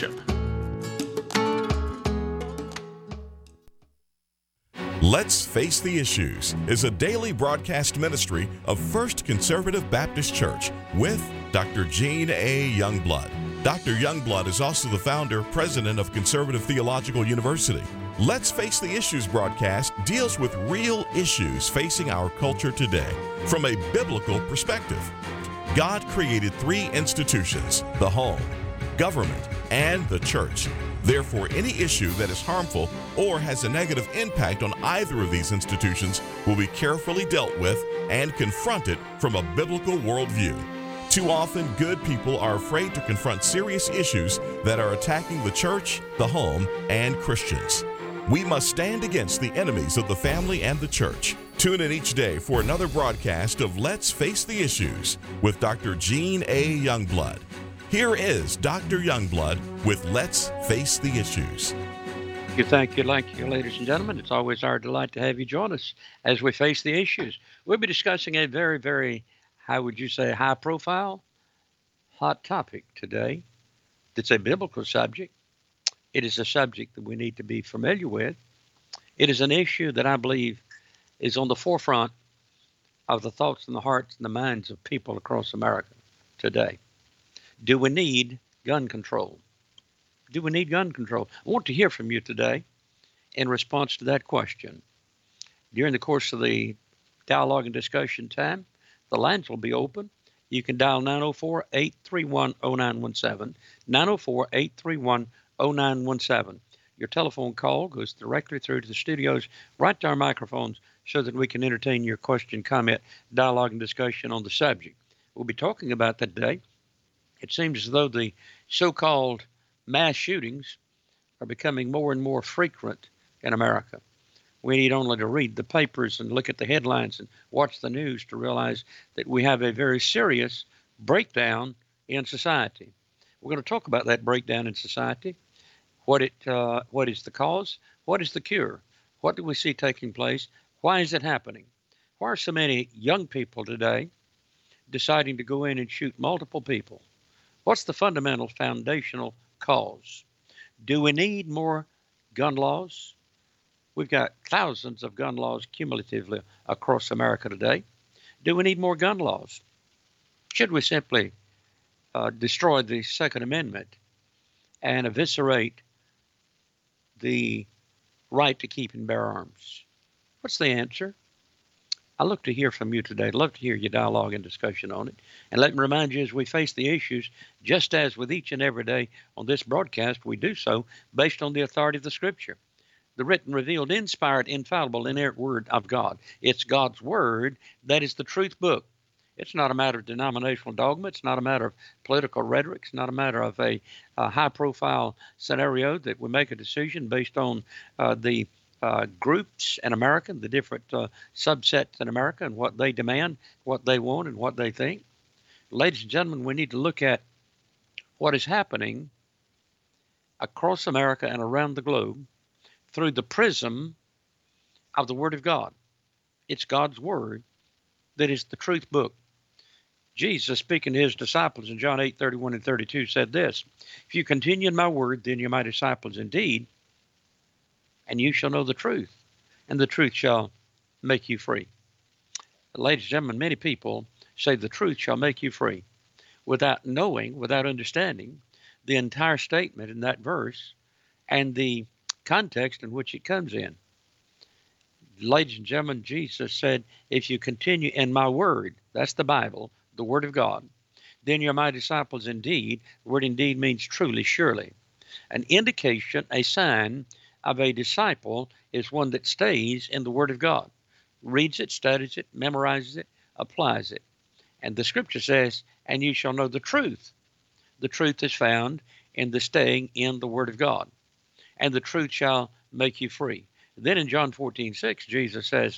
worship. Let's Face the Issues is a daily broadcast ministry of First Conservative Baptist Church with Dr. Gene A. Youngblood. Dr. Youngblood is also the founder, president of Conservative Theological University. Let's Face the Issues broadcast deals with real issues facing our culture today from a biblical perspective. God created three institutions: the home, government, and the church. Therefore, any issue that is harmful or has a negative impact on either of these institutions will be carefully dealt with and confronted from a biblical worldview. Too often, good people are afraid to confront serious issues that are attacking the church, the home, and Christians. We must stand against the enemies of the family and the church. Tune in each day for another broadcast of Let's Face the Issues with Dr. Gene A. Youngblood. Here is Dr. Youngblood with Let's Face the Issues. Thank you, ladies and gentlemen. It's always our delight to have you join us as we face the issues. We'll be discussing a very, very, how would you say, high-profile, hot topic today. It's a biblical subject. It is a subject that we need to be familiar with. It is an issue that I believe is on the forefront of the thoughts and the hearts and the minds of people across America today. Do we need gun control? Do we need gun control? I want to hear from you today in response to that question. During the course of the dialogue and discussion time, the lines will be open. You can dial 904-831-0917, 904-831-0917. Your telephone call goes directly through to the studios, right to our microphones, so that we can entertain your question, comment, dialogue, and discussion on the subject. We'll be talking about that today. It seems as though the so-called mass shootings are becoming more and more frequent in America. We need only to read the papers and look at the headlines and watch the news to realize that we have a very serious breakdown in society. We're going to talk about that breakdown in society, what is the cause, what is the cure, what do we see taking place, why is it happening, why are so many young people today deciding to go in and shoot multiple people? What's the fundamental foundational cause? Do we need more gun laws? We've got thousands of gun laws cumulatively across America today. Do we need more gun laws? Should we simply destroy the Second Amendment and eviscerate the right to keep and bear arms? What's the answer? I look to hear from you today. I'd love to hear your dialogue and discussion on it. And let me remind you, as we face the issues, just as with each and every day on this broadcast, we do so based on the authority of the Scripture, the written, revealed, inspired, infallible, inerrant Word of God. It's God's Word that is the truth book. It's not a matter of denominational dogma. It's not a matter of political rhetoric. It's not a matter of a high-profile scenario that we make a decision based on the groups in America, the different subsets in America, and what they demand, what they want, and what they think. Ladies and gentlemen, we need to look at what is happening across America and around the globe through the prism of the Word of God. It's God's Word that is the truth book. Jesus, speaking to his disciples in John 8:31 and 32, said this: "If you continue in my word, then you're my disciples indeed, and you shall know the truth, and the truth shall make you free." Ladies and gentlemen, many people say the truth shall make you free without knowing, without understanding the entire statement in that verse and the context in which it comes in. Ladies and gentlemen, Jesus said, if you continue in my word, that's the Bible, the Word of God, then you're my disciples indeed. The word indeed means truly, surely. An indication, a sign of a disciple is one that stays in the Word of God, reads it, studies it, memorizes it, applies it. And the Scripture says, and you shall know the truth. The truth is found in the staying in the Word of God. And the truth shall make you free. Then in John 14:6, Jesus says,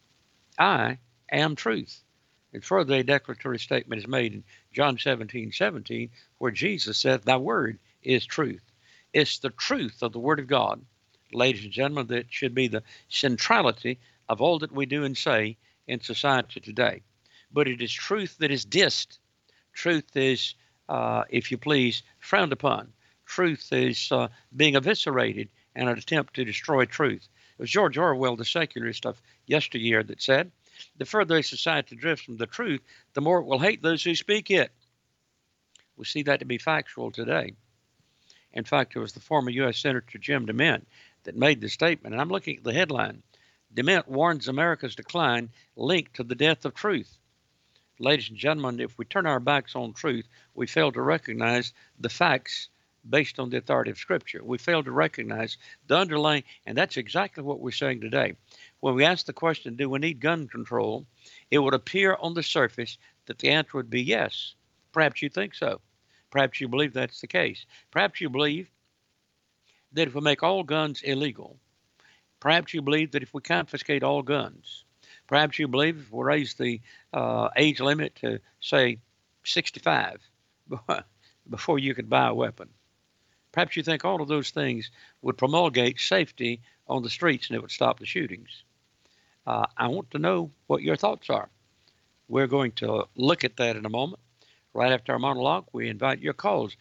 I am truth. And further, a declaratory statement is made in John 17:17, where Jesus said, thy word is truth. It's the truth of the Word of God, ladies and gentlemen, that should be the centrality of all that we do and say in society today. But it is truth that is dissed. Truth is, if you please, frowned upon. truth is being eviscerated in an attempt to destroy truth. It was George Orwell, the secularist of yesteryear, that said, the further a society drifts from the truth, the more it will hate those who speak it. We see that to be factual today. In fact, it was the former U.S. Senator Jim DeMint that made the statement, and I'm looking at the headline. DeMint warns America's decline linked to the death of truth. Ladies and gentlemen, if we turn our backs on truth, we fail to recognize the facts based on the authority of Scripture. We fail to recognize the underlying, and that's exactly what we're saying today. When we ask the question, do we need gun control, it would appear on the surface that the answer would be yes. Perhaps you think so. Perhaps you believe that's the case. Perhaps you believe that if we make all guns illegal, perhaps you believe that if we confiscate all guns, perhaps you believe if we raise the age limit to, say, 65 before you could buy a weapon. Perhaps you think all of those things would promulgate safety on the streets and it would stop the shootings. I want to know what your thoughts are. We're going to look at that in a moment. Right after our monologue, we invite your calls,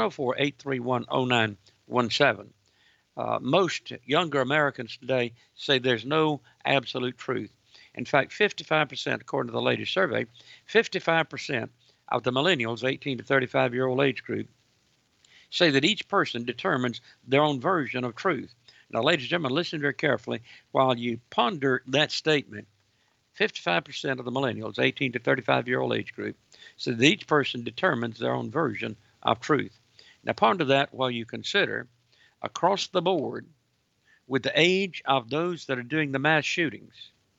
904-831-0917. Most younger Americans today say there's no absolute truth. In fact, 55%, according to the latest survey, 55% of the millennials, 18 to 35-year-old age group, say that each person determines their own version of truth. Now, ladies and gentlemen, listen very carefully while you ponder that statement. 55% of the millennials, 18 to 35-year-old age group, say that each person determines their own version of truth. Now, ponder that while you consider, across the board, with the age of those that are doing the mass shootings,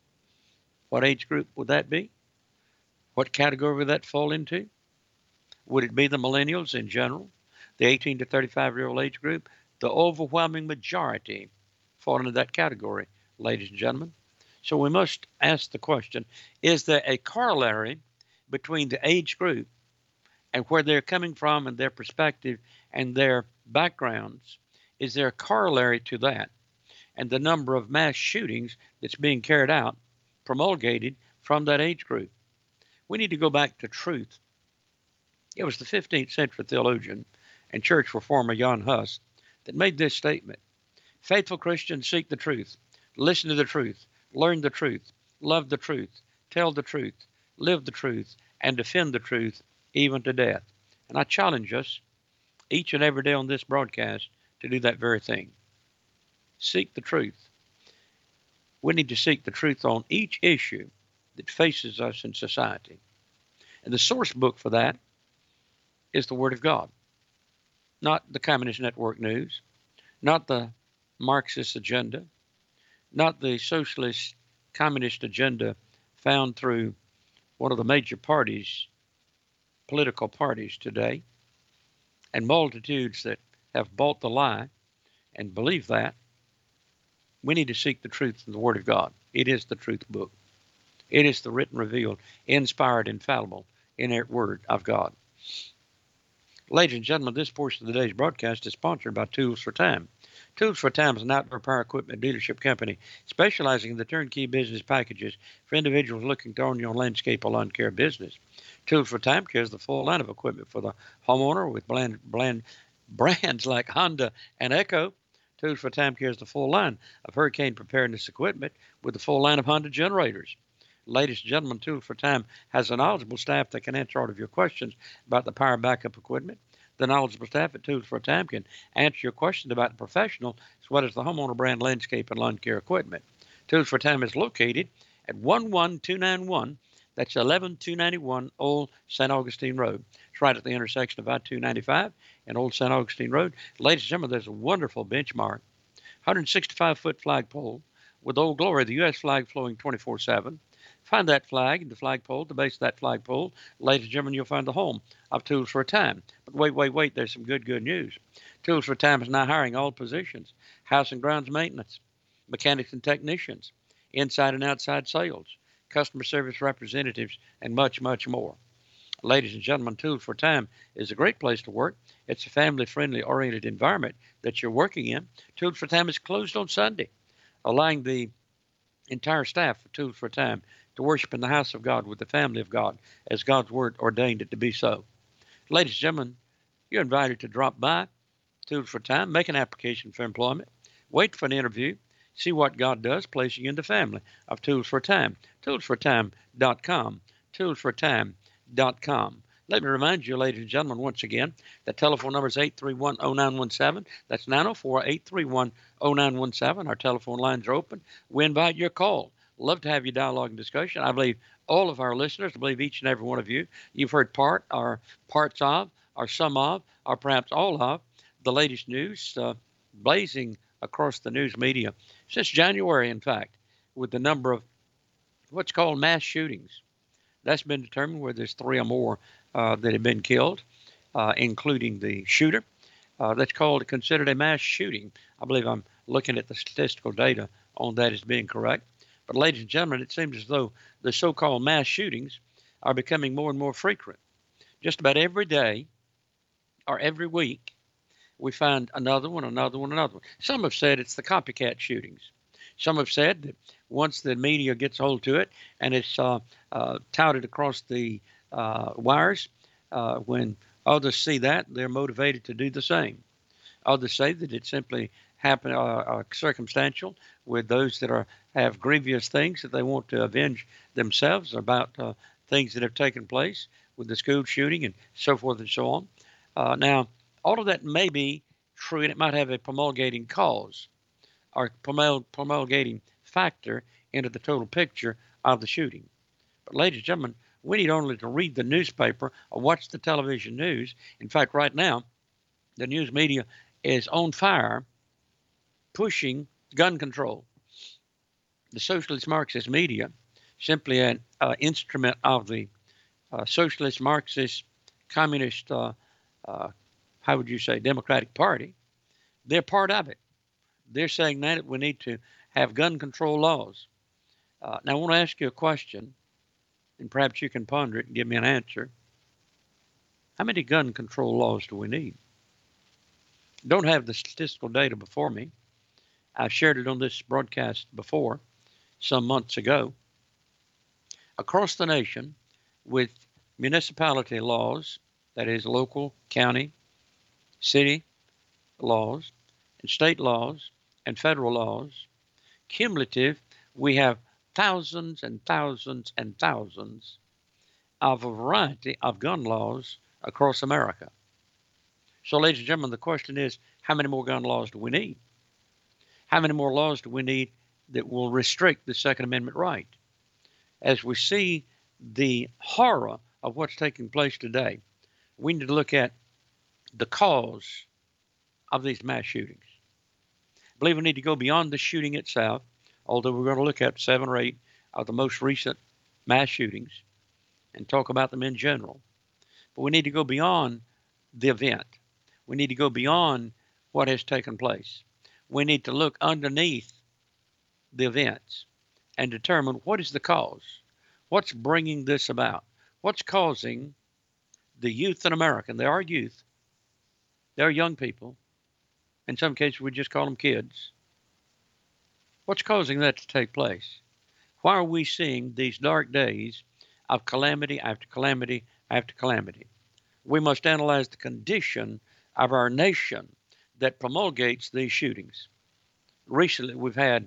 what age group would that be? What category would that fall into? Would it be the millennials in general, the 18 to 35-year-old age group? The overwhelming majority fall into that category, ladies and gentlemen. So we must ask the question, is there a corollary between the age group and where they're coming from and their perspective and their backgrounds? Is there a corollary to that and the number of mass shootings that's being carried out, promulgated from that age group? We need to go back to truth. It was the 15th century theologian and church reformer Jan Hus that made this statement. Faithful Christians seek the truth, listen to the truth, learn the truth, love the truth, tell the truth, live the truth, and defend the truth even to death. And I challenge us each and every day on this broadcast to do that very thing. Seek the truth. We need to seek the truth on each issue that faces us in society. And the source book for that is the Word of God. Not the Communist Network News, not the Marxist agenda, not the socialist communist agenda found through one of the major parties, political parties today, and multitudes that have bought the lie and believe that. We need to seek the truth in the Word of God. It is the truth book. It is the written, revealed, inspired, infallible, inerrant Word of God. Ladies and gentlemen, this portion of today's broadcast is sponsored by Tools for Time. Tools for Time is an outdoor power equipment dealership company specializing in the turnkey business packages for individuals looking to own your own landscape or lawn care business. Tools for Time carries the full line of equipment for the homeowner with brands like Honda and Echo. Tools for Time carries the full line of hurricane preparedness equipment with the full line of Honda generators. Ladies and gentlemen, Tools for Time has a knowledgeable staff that can answer all of your questions about the power backup equipment. The knowledgeable staff at Tools for Time can answer your questions about the professional as well as the homeowner brand landscape and lawn care equipment. Tools for Time is located at 11291, that's 11291 Old St. Augustine Road. It's right at the intersection of I-295 and Old St. Augustine Road. Ladies and gentlemen, there's a wonderful benchmark, 165-foot flagpole with Old Glory, the U.S. flag flowing 24/7. Find that flag and the flagpole, the base of that flagpole. Ladies and gentlemen, you'll find the home of Tools for Time. But wait, there's some good news. Tools for Time is now hiring all positions: house and grounds maintenance, mechanics and technicians, inside and outside sales, customer service representatives, and much, much more. Ladies and gentlemen, Tools for Time is a great place to work. It's a family-friendly oriented environment that you're working in. Tools for Time is closed on Sunday, allowing the entire staff of Tools for Time to worship in the house of God with the family of God as God's Word ordained it to be so. Ladies and gentlemen, you're invited to drop by, Tools for Time, make an application for employment, wait for an interview, see what God does, placing you in the family of Tools for Time. Toolsfortime.com. Toolsfortime.com. Let me remind you, ladies and gentlemen, once again, the telephone number is 831-0917. That's 904-831-0917. Our telephone lines are open. We invite your call. Love to have you dialogue and discussion. I believe all of our listeners, I believe each and every one of you, you've heard part or parts of, or some of, or perhaps all of the latest news blazing across the news media since January, in fact, with the number of what's called mass shootings. That's been determined where there's 3 or more that have been killed, including the shooter. That's considered a mass shooting. I believe I'm looking at the statistical data on that as being correct. But ladies and gentlemen, it seems as though the so-called mass shootings are becoming more and more frequent. Just about every day or every week, we find another one. Some have said it's the copycat shootings. Some have said that once the media gets hold to it and it's touted across the wires, when others see that, they're motivated to do the same. Others say that it simply happened circumstantial with those that have grievous things that they want to avenge themselves about things that have taken place with the school shooting and so forth and so on. Now, all of that may be true, and it might have a promulgating cause or promulgating factor into the total picture of the shooting. But ladies and gentlemen, we need only to read the newspaper or watch the television news. In fact, right now, the news media is on fire pushing gun control. The socialist Marxist media, simply an instrument of the socialist Marxist communist, how would you say, Democratic Party, they're part of it. They're saying that we need to have gun control laws. Now, I want to ask you a question, and perhaps you can ponder it and give me an answer. How many gun control laws do we need? Don't have the statistical data before me. I've shared it on this broadcast before, some months ago. Across the nation, with municipality laws, that is local, county, city laws, and state laws, and federal laws, cumulative, we have thousands and thousands and thousands of a variety of gun laws across America. So, ladies and gentlemen, the question is, how many more gun laws do we need? How many more laws do we need that will restrict the Second Amendment right? As we see the horror of what's taking place today, we need to look at the cause of these mass shootings. I believe we need to go beyond the shooting itself, although we're going to look at 7 or 8 of the most recent mass shootings and talk about them in general. But we need to go beyond the event. We need to go beyond what has taken place. We need to look underneath the events and determine what is the cause. What's bringing this about? What's causing the youth in America? And they are youth. They're young people. In some cases, we just call them kids. What's causing that to take place? Why are we seeing these dark days of calamity after calamity after calamity? We must analyze the condition of our nation that promulgates these shootings. Recently, we've had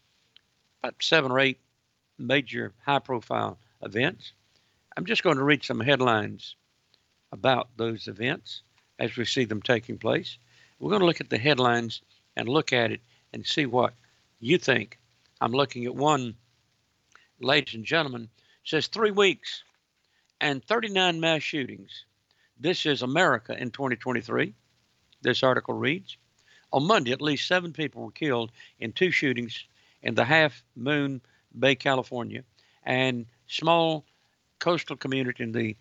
about 7 or 8 major high-profile events. I'm just going to read some headlines about those events as we see them taking place. We're going to look at the headlines and look at it and see what you think. I'm looking at one, ladies and gentlemen, it says 3 weeks and 39 mass shootings. This is America in 2023. This article reads, on Monday, at least 7 people were killed in 2 shootings in the Half Moon Bay, California, and small coastal community in the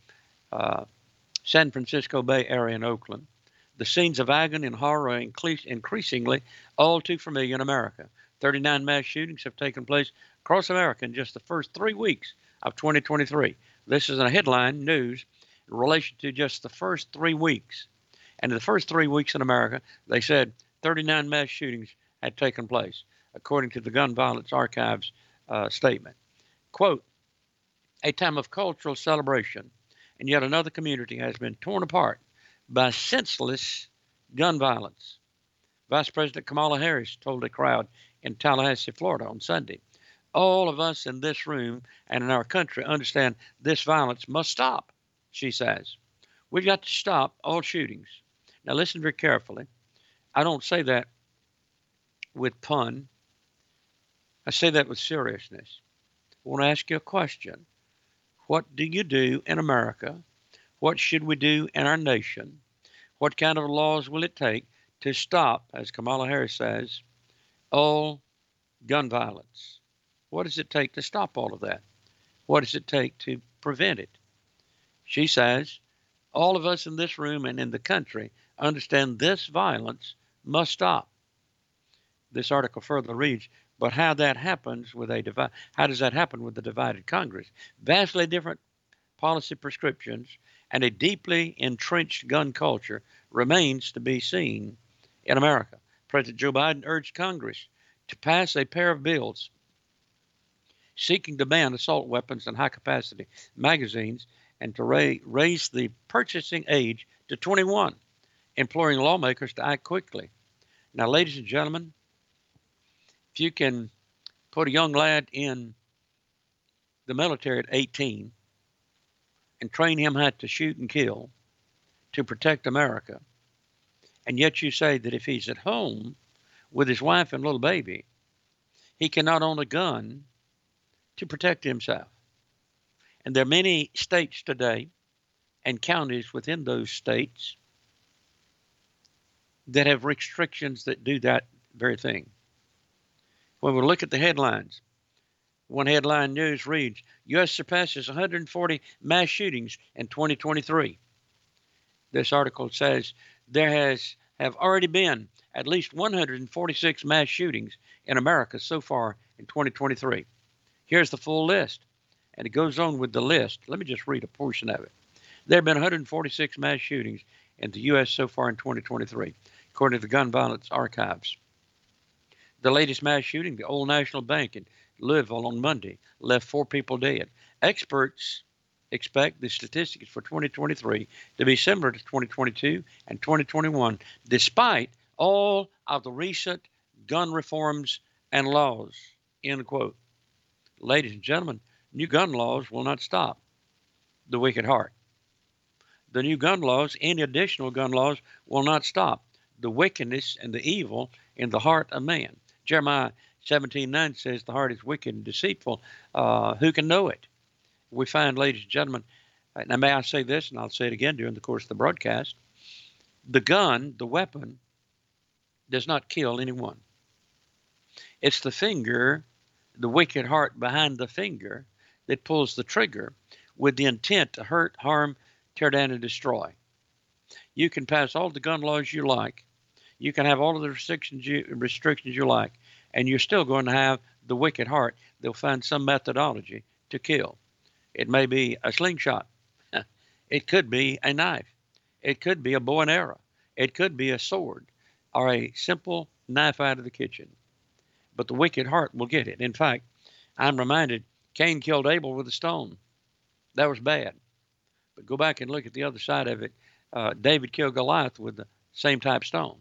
San Francisco Bay Area in Oakland. The scenes of agony and horror are increasingly all too familiar in America. 39 mass shootings have taken place across America in just the first 3 weeks of 2023. This is a headline news in relation to just the first 3 weeks. And in the first 3 weeks in America, they said 39 mass shootings had taken place, according to the Gun Violence Archives statement. Quote, a time of cultural celebration, and yet another community has been torn apart by senseless gun violence. Vice President Kamala Harris told a crowd in Tallahassee, Florida on Sunday, all of us in this room and in our country understand this violence must stop, she says. We've got to stop all shootings. Now listen very carefully. I don't say that with pun. I say that with seriousness. I want to ask you a question. What do you do in America? What should we do in our nation? What kind of laws will it take to stop, as Kamala Harris says, all gun violence? What does it take to stop all of that? What does it take to prevent it? She says, all of us in this room and in the country understand this violence must stop. This article further reads, but how that happens with how does that happen with the divided Congress? Vastly different policy prescriptions and a deeply entrenched gun culture remains to be seen in America. President Joe Biden urged Congress to pass a pair of bills seeking to ban assault weapons and high-capacity magazines and to raise the purchasing age to 21, imploring lawmakers to act quickly. Now, ladies and gentlemen, if you can put a young lad in the military at 18 and train him how to shoot and kill to protect America, and yet you say that if he's at home with his wife and little baby, he cannot own a gun to protect himself. And there are many states today and counties within those states that have restrictions that do that very thing. When we look at the headlines, one headline news reads, U.S. surpasses 140 mass shootings in 2023. This article says there have already been at least 146 mass shootings in America so far in 2023. Here's the full list, and it goes on with the list. Let me just read a portion of it. There have been 146 mass shootings in the U.S. so far in 2023, according to the Gun Violence Archives. The latest mass shooting, the Old National Bank in Louisville on Monday, left 4 people dead. Experts expect the statistics for 2023 to be similar to 2022 and 2021, despite all of the recent gun reforms and laws, end quote. Ladies and gentlemen, new gun laws will not stop the wicked heart. The new gun laws, any additional gun laws, will not stop the wickedness and the evil in the heart of man. Jeremiah 17:9 says the heart is wicked and deceitful. Who can know it? We find, ladies and gentlemen, now may I say this, and I'll say it again during the course of the broadcast, the gun, the weapon, does not kill anyone. It's the finger, the wicked heart behind the finger, that pulls the trigger with the intent to hurt, harm, tear down, and destroy. You can pass all the gun laws you like. You can have all of the restrictions you like, and you're still going to have the wicked heart. They'll find some methodology to kill. It may be a slingshot. It could be a knife. It could be a bow and arrow. It could be a sword or a simple knife out of the kitchen. But the wicked heart will get it. In fact, I'm reminded Cain killed Abel with a stone. That was bad. But go back and look at the other side of it. David killed Goliath with the same type stone.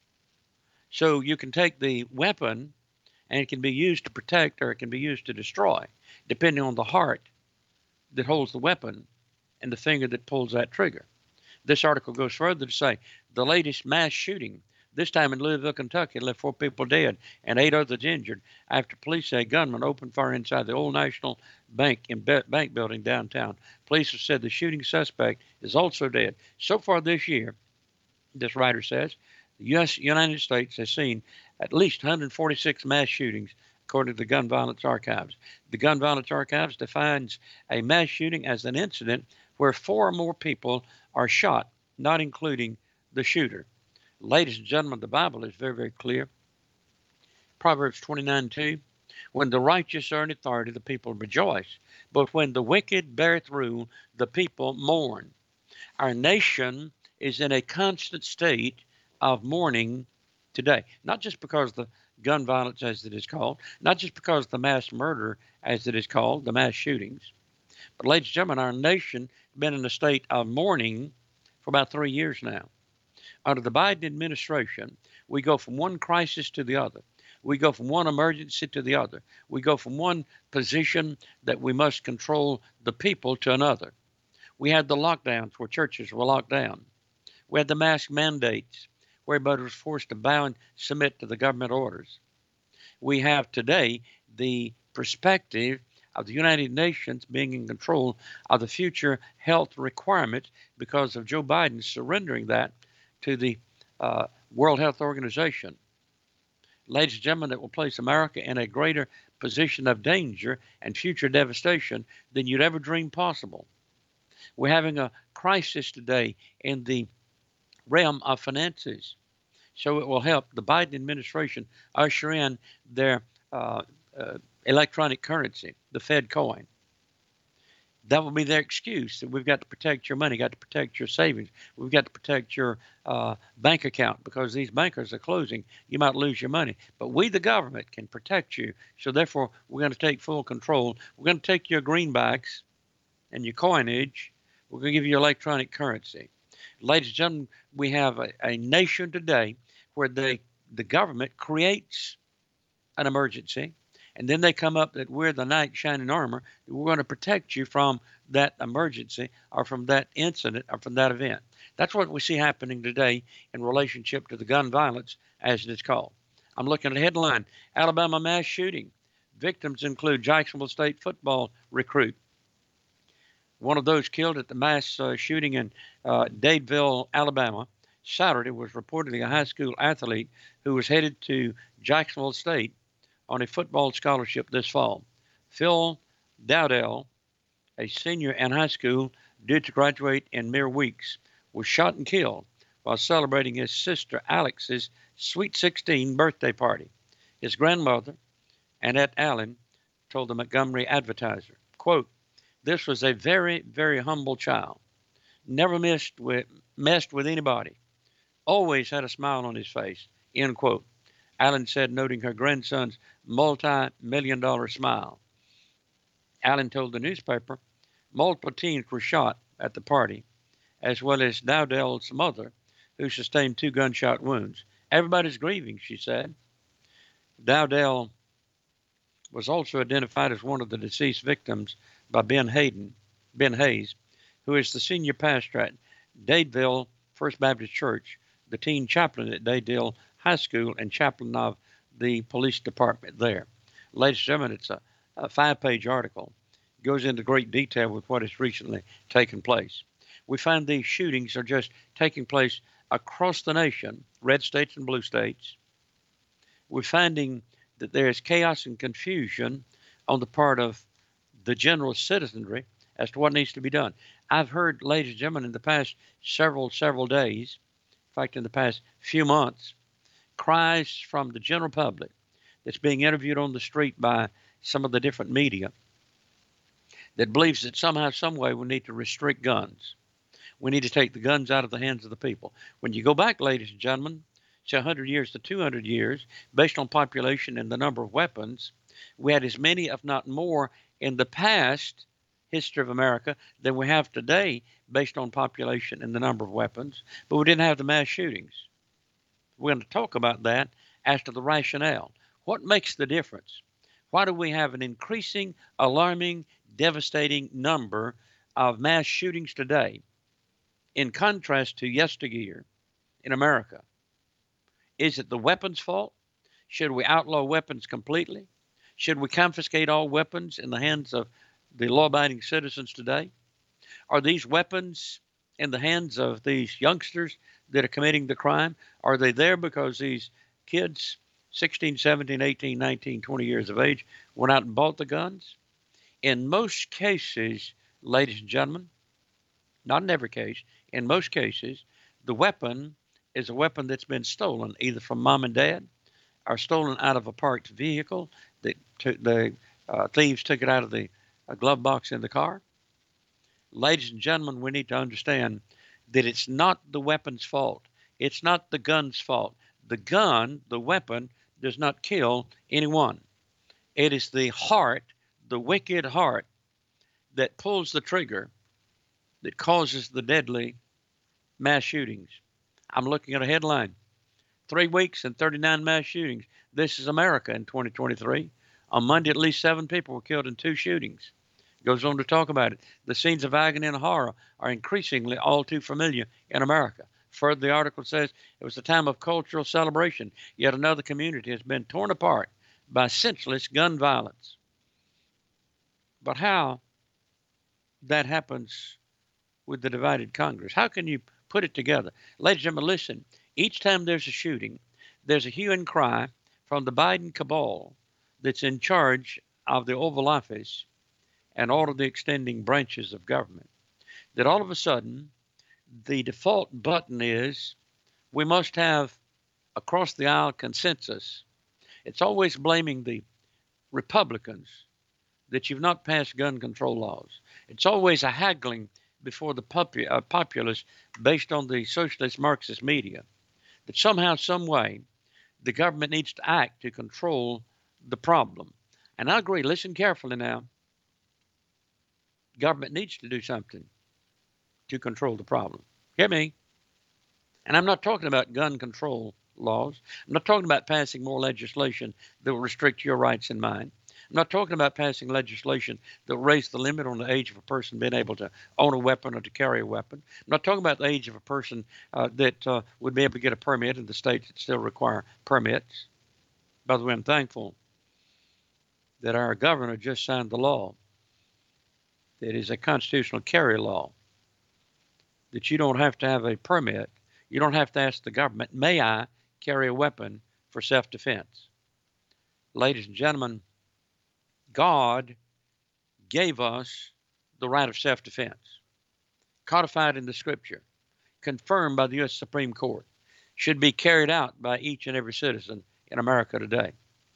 So you can take the weapon and it can be used to protect or it can be used to destroy, depending on the heart that holds the weapon and the finger that pulls that trigger. This article goes further to say the latest mass shooting, this time in Louisville, Kentucky, left 4 people dead and 8 others injured after police say a gunman opened fire inside the Old National Bank in bank building downtown. Police have said the shooting suspect is also dead. So far this year, this writer says, the United States has seen at least 146 mass shootings, according to the Gun Violence Archives. The Gun Violence Archives defines a mass shooting as an incident where 4 or more people are shot, not including the shooter. Ladies and gentlemen, the Bible is very, very clear. Proverbs 29:2, when the righteous are in authority, the people rejoice. But when the wicked beareth rule, the people mourn. Our nation is in a constant state of mourning today. Not just because the gun violence, as it is called, not just because the mass murder, as it is called, the mass shootings. But ladies and gentlemen, our nation has been in a state of mourning for about 3 years now. Under the Biden administration, we go from one crisis to the other. We go from one emergency to the other. We go from one position that we must control the people to another. We had the lockdowns where churches were locked down. We had the mask mandates where everybody was forced to bow and submit to the government orders. We have today the perspective of the United Nations being in control of the future health requirements because of Joe Biden surrendering that to the World Health Organization. Ladies and gentlemen, that will place America in a greater position of danger and future devastation than you'd ever dream possible. We're having a crisis today in the realm of finances. So it will help the Biden administration usher in their electronic currency, the Fed coin. That will be their excuse that we've got to protect your money, got to protect your savings. We've got to protect your bank account because these bankers are closing. You might lose your money. But we, the government, can protect you. So therefore, we're going to take full control. We're going to take your greenbacks and your coinage. We're going to give you electronic currency. Ladies and gentlemen, we have a nation today where the government creates an emergency. And then they come up that we're the knight shining armor. We're going to protect you from that emergency or from that incident or from that event. That's what we see happening today in relationship to the gun violence, as it's called. I'm looking at a headline, Alabama mass shooting. Victims include Jacksonville State football recruit. One of those killed at the mass shooting in Dadeville, Alabama, Saturday was reportedly a high school athlete who was headed to Jacksonville State on a football scholarship this fall. Phil Dowdell, a senior in high school due to graduate in mere weeks, was shot and killed while celebrating his sister Alex's Sweet 16 birthday party. His grandmother, Annette Allen, told the Montgomery Advertiser, quote, "This was a very, very humble child. Never messed with anybody. Always had a smile on his face," end quote. Allen said, noting her grandson's multi-million-dollar smile. Allen told the newspaper multiple teens were shot at the party, as well as Dowdell's mother, who sustained 2 gunshot wounds. Everybody's grieving, she said. Dowdell was also identified as one of the deceased victims by Ben Hayes, who is the senior pastor at Dadeville First Baptist Church, the teen chaplain at Dadeville High School, and chaplain of the police department there. Ladies and gentlemen, it's a 5-page article. It goes into great detail with what has recently taken place. We find these shootings are just taking place across the nation, red states and blue states. We're finding that there is chaos and confusion on the part of the general citizenry as to what needs to be done. I've heard, ladies and gentlemen, in the past several days, in fact, in the past few months, cries from the general public that's being interviewed on the street by some of the different media that believes that somehow, some way, we need to restrict guns. We need to take the guns out of the hands of the people. When you go back, ladies and gentlemen, to 100 years to 200 years, based on population and the number of weapons, we had as many, if not more, in the past history of America than we have today based on population and the number of weapons, but we didn't have the mass shootings. We're going to talk about that as to the rationale. What makes the difference? Why do we have an increasing, alarming, devastating number of mass shootings today in contrast to yesteryear in America? Is it the weapons' fault? Should we outlaw weapons completely? Should we confiscate all weapons in the hands of the law-abiding citizens today? Are these weapons in the hands of these youngsters that are committing the crime? Are they there because these kids, 16, 17, 18, 19, 20 years of age, went out and bought the guns? In most cases, ladies and gentlemen, not in every case, in most cases, the weapon is a weapon that's been stolen either from mom and dad or stolen out of a parked vehicle. The thieves took it out of the glove box in the car. Ladies and gentlemen, we need to understand that it's not the weapon's fault. It's not the gun's fault. The gun, the weapon, does not kill anyone. It is the heart, the wicked heart, that pulls the trigger that causes the deadly mass shootings. I'm looking at a headline. 3 weeks and 39 mass shootings. This is America in 2023. On Monday, at least 7 people were killed in 2 shootings. Goes on to talk about it. The scenes of agony and horror are increasingly all too familiar in America. Further, the article says it was a time of cultural celebration, yet another community has been torn apart by senseless gun violence. But how that happens with the divided Congress? How can you put it together? Ladies and gentlemen, listen. Each time there's a shooting, there's a hue and cry from the Biden cabal that's in charge of the Oval Office and all of the extending branches of government, that all of a sudden the default button is we must have across the aisle consensus. It's always blaming the Republicans that you've not passed gun control laws. It's always a haggling before the populace based on the socialist Marxist media, that somehow, some way, the government needs to act to control the problem. And I agree, listen carefully now. Government needs to do something to control the problem. Hear me? And I'm not talking about gun control laws. I'm not talking about passing more legislation that will restrict your rights and mine. I'm not talking about passing legislation that will raise the limit on the age of a person being able to own a weapon or to carry a weapon. I'm not talking about the age of a person that would be able to get a permit in the states that still require permits. By the way, I'm thankful that our governor just signed the law that is a constitutional carry law, that you don't have to have a permit. You don't have to ask the government, may I carry a weapon for self-defense? Ladies and gentlemen, God gave us the right of self-defense, codified in the Scripture, confirmed by the U.S. Supreme Court, should be carried out by each and every citizen in America today.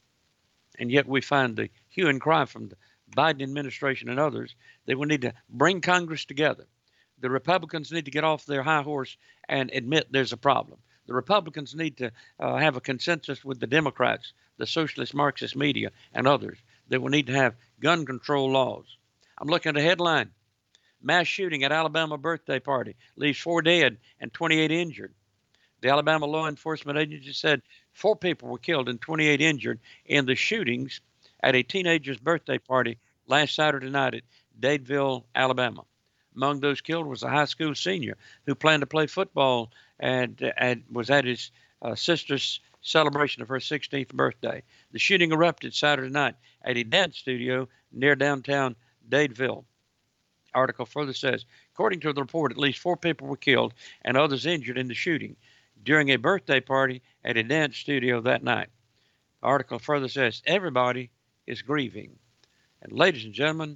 And yet we find the hue and cry from the Biden administration and others that we need to bring Congress together. The Republicans need to get off their high horse and admit there's a problem. The Republicans need to have a consensus with the Democrats, the socialist Marxist media, and others that we need to have gun control laws. I'm looking at a headline. Mass shooting at Alabama birthday party leaves 4 dead and 28 injured. The Alabama law enforcement agency said 4 people were killed and 28 injured in the shootings at a teenager's birthday party last Saturday night at Dadeville, Alabama. Among those killed was a high school senior who planned to play football and was at his sister's celebration of her 16th birthday. The shooting erupted Saturday night at a dance studio near downtown Dadeville. Article further says, according to the report, at least 4 people were killed and others injured in the shooting during a birthday party at a dance studio that night. The article further says, everybody is grieving. And ladies and gentlemen,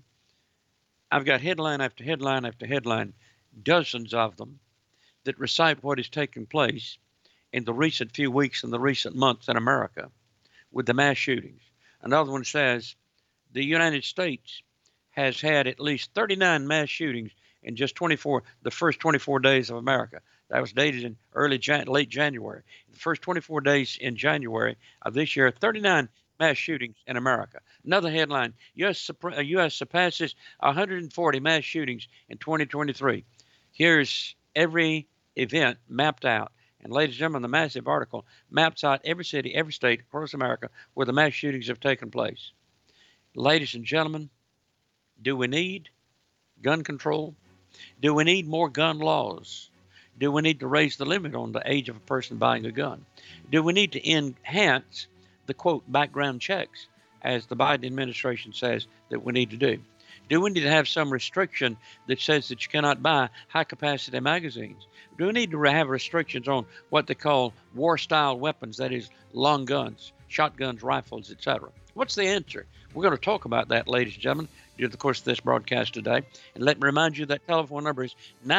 I've got headline after headline after headline, dozens of them, that recite what has taken place in the recent few weeks and the recent months in America with the mass shootings. Another one says the United States has had at least 39 mass shootings in just the first 24 days of America. That was dated in late January. The first 24 days in January of this year, 39 mass shootings in America. Another headline, U.S. surpasses 140 mass shootings in 2023. Here's every event mapped out. And ladies and gentlemen, the massive article maps out every city, every state across America where the mass shootings have taken place. Ladies and gentlemen, do we need gun control? Do we need more gun laws? Do we need to raise the limit on the age of a person buying a gun? Do we need to enhance the, quote, background checks, as the Biden administration says that we need to do? Do we need to have some restriction that says that you cannot buy high-capacity magazines? Do we need to have restrictions on what they call war-style weapons, that is, long guns, shotguns, rifles, etc.? What's the answer? We're going to talk about that, ladies and gentlemen, during the course of this broadcast today. And let me remind you that telephone number is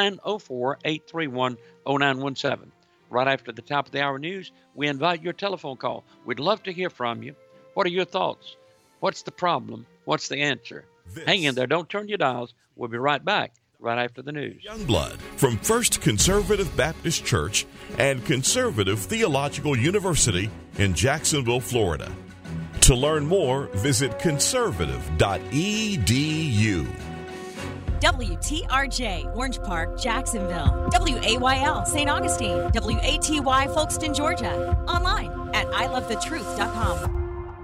904-831-0917. Right after the top of the hour news, we invite your telephone call. We'd love to hear from you. What are your thoughts? What's the problem? What's the answer? Hang in there. Don't turn your dials. We'll be right back right after the news. Youngblood from First Conservative Baptist Church and Conservative Theological University in Jacksonville, Florida. To learn more, visit conservative.edu. WTRJ, Orange Park, Jacksonville. WAYL, St. Augustine. WATY, Folkestone, Georgia. Online at ilovethetruth.com.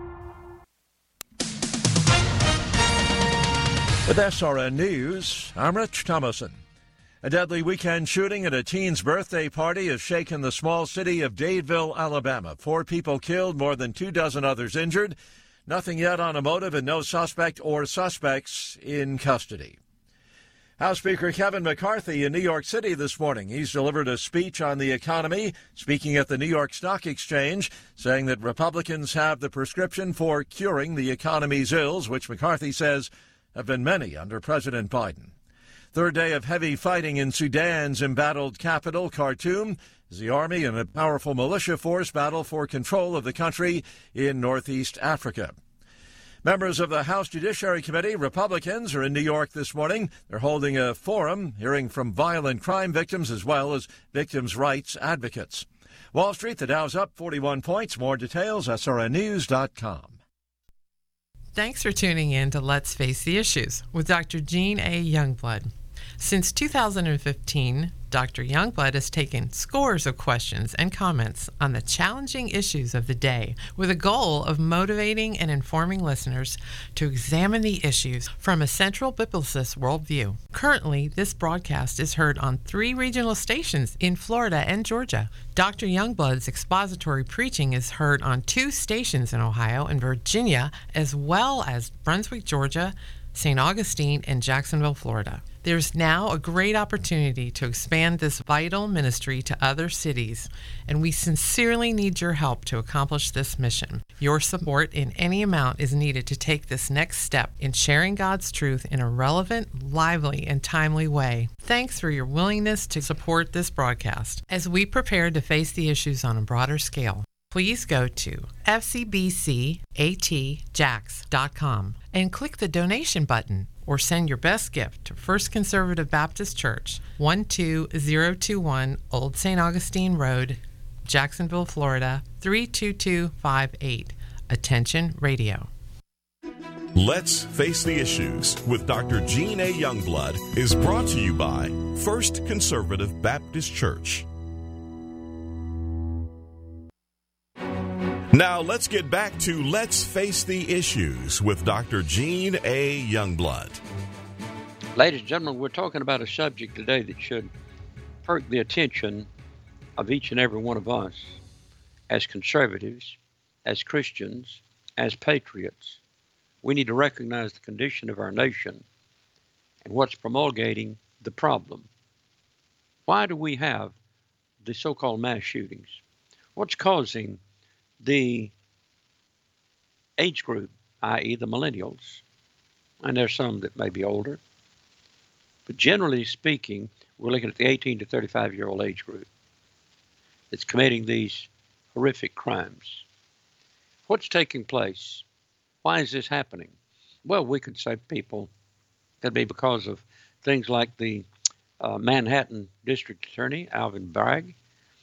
With SRN News, I'm Rich Thomason. A deadly weekend shooting at a teen's birthday party has shaken the small city of Dadeville, Alabama. 4 people killed, more than 24 others injured. Nothing yet on a motive and no suspect or suspects in custody. House Speaker Kevin McCarthy in New York City this morning. He's delivered a speech on the economy, speaking at the New York Stock Exchange, saying that Republicans have the prescription for curing the economy's ills, which McCarthy says have been many under President Biden. Third day of heavy fighting in Sudan's embattled capital, Khartoum, as the army and a powerful militia force battle for control of the country in northeast Africa. Members of the House Judiciary Committee, Republicans, are in New York this morning. They're holding a forum, hearing from violent crime victims as well as victims' rights advocates. Wall Street, the Dow's up 41 points. More details, srnnews.com. Thanks for tuning in to Let's Face the Issues with Dr. Jean A. Youngblood. Since 2015, Dr. Youngblood has taken scores of questions and comments on the challenging issues of the day with a goal of motivating and informing listeners to examine the issues from a central biblicist worldview. Currently, this broadcast is heard on 3 regional stations in Florida and Georgia. Dr. Youngblood's expository preaching is heard on 2 stations in Ohio and Virginia, as well as Brunswick, Georgia, St. Augustine, and Jacksonville, Florida. There's now a great opportunity to expand this vital ministry to other cities, and we sincerely need your help to accomplish this mission. Your support in any amount is needed to take this next step in sharing God's truth in a relevant, lively, and timely way. Thanks for your willingness to support this broadcast as we prepare to face the issues on a broader scale. Please go to fcbcatjax.com and click the donation button or send your best gift to First Conservative Baptist Church, 12021 Old St. Augustine Road, Jacksonville, Florida, 32258. Attention Radio. Let's Face the Issues with Dr. Jean A. Youngblood is brought to you by First Conservative Baptist Church. Now let's get back to Let's Face the Issues with Dr. Jean A. Youngblood. Ladies and gentlemen, we're talking about a subject today that should perk the attention of each and every one of us as conservatives, as Christians, as patriots. We need to recognize the condition of our nation and what's promulgating the problem. Why do we have the so-called mass shootings? What's causing the age group, i.e. the millennials, and there's some that may be older, but generally speaking, we're looking at the 18 to 35-year-old age group that's committing these horrific crimes. What's taking place? Why is this happening? Well, we could say people, could be because of things like the Manhattan District Attorney, Alvin Bragg.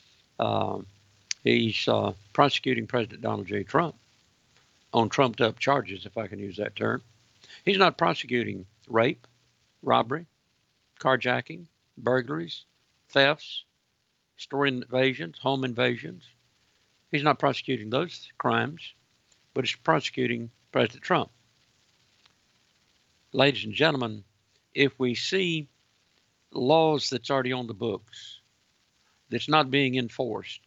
He's prosecuting President Donald J. Trump on trumped-up charges, if I can use that term. He's not prosecuting rape, robbery, carjacking, burglaries, thefts, store invasions, home invasions. He's not prosecuting those crimes, but he's prosecuting President Trump. Ladies and gentlemen, if we see laws that's already on the books, that's not being enforced,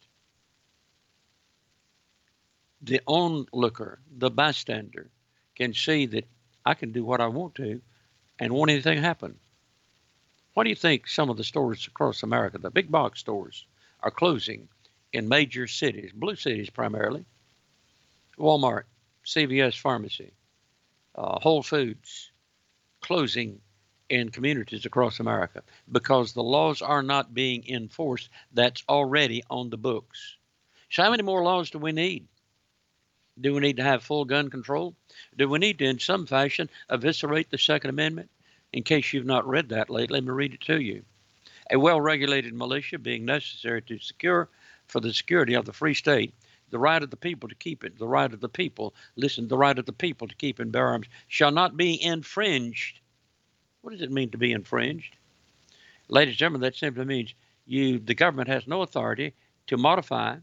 the onlooker, the bystander, can see that I can do what I want to and won't anything happen. Why do you think some of the stores across America, the big box stores, are closing in major cities, blue cities primarily? Walmart, CVS Pharmacy, Whole Foods, closing in communities across America because the laws are not being enforced. That's already on the books. So how many more laws do we need? Do we need to have full gun control? Do we need to, in some fashion, eviscerate the Second Amendment? In case you've not read that lately, let me read it to you. A well-regulated militia being necessary to secure for the security of the free state, the right of the people to keep it, the right of the people, listen, the right of the people to keep and bear arms shall not be infringed What does it mean to be infringed? Ladies and gentlemen, that simply means the government has no authority to modify,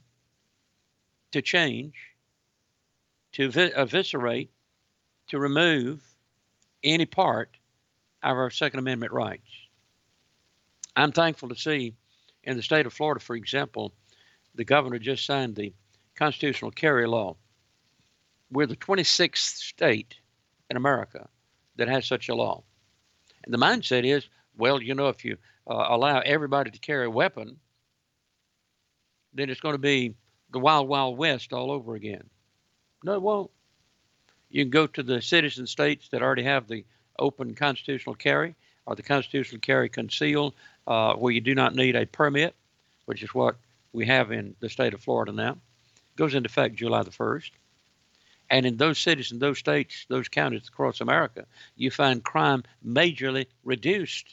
to change, to eviscerate, to remove any part of our Second Amendment rights. I'm thankful to see in the state of Florida, for example, the governor just signed the constitutional carry law. We're the 26th state in America that has such a law. And the mindset is, well, you know, if you allow everybody to carry a weapon, then it's going to be the wild, wild west all over again. No, it won't. You can go to the citizen states that already have the open constitutional carry or the constitutional carry concealed, where you do not need a permit, which is what we have in the state of Florida now. It goes into effect July the 1st. And in those cities, in those states, those counties across America, you find crime majorly reduced.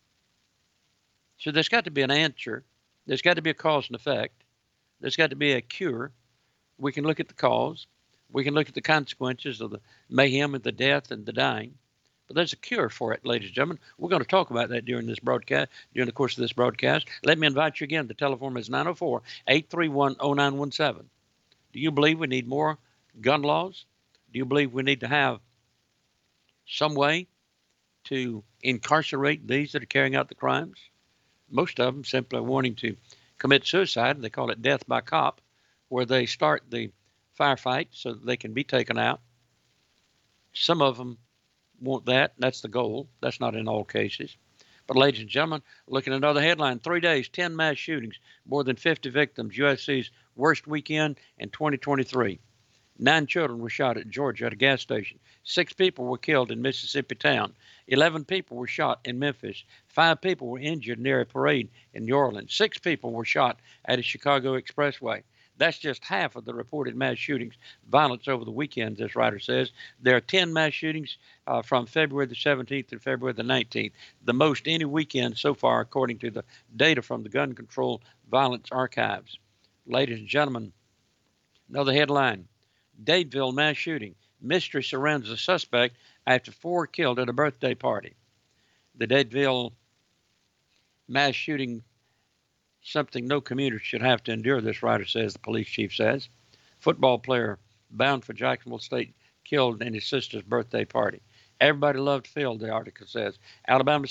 So there's got to be an answer. There's got to be a cause and effect. There's got to be a cure. We can look at the cause. We can look at the consequences of the mayhem and the death and the dying. But there's a cure for it, ladies and gentlemen. We're going to talk about that during this broadcast, during the course of this broadcast. Let me invite you again. The telephone is 904-831-0917. Do you believe we need more gun laws? Do you believe we need to have some way to incarcerate these that are carrying out the crimes? Most of them simply wanting to commit suicide. They call it death by cop, where they start the firefight so that they can be taken out. Some of them want that. That's the goal. That's not in all cases. But ladies and gentlemen, looking at another headline, 3 days, 10 mass shootings, more than 50 victims, USC's worst weekend in 2023. 9 children were shot at Georgia at a gas station. 6 people were killed in Mississippi town. 11 people were shot in Memphis. 5 people were injured near a parade in New Orleans. 6 people were shot at a Chicago expressway. That's just half of the reported mass shootings, violence over the weekend, this writer says. There are 10 mass shootings from February the 17th to February the 19th, the most any weekend so far, according to the data from the Gun Control Violence Archives. Ladies and gentlemen, another headline, Dadeville mass shooting. Mystery surrounds the suspect after 4 killed at a birthday party. The Dadeville mass shooting, something no commuter should have to endure, this writer says, the police chief says. Football player bound for Jacksonville State killed in his sister's birthday party. Everybody loved Phil, the article says. Alabama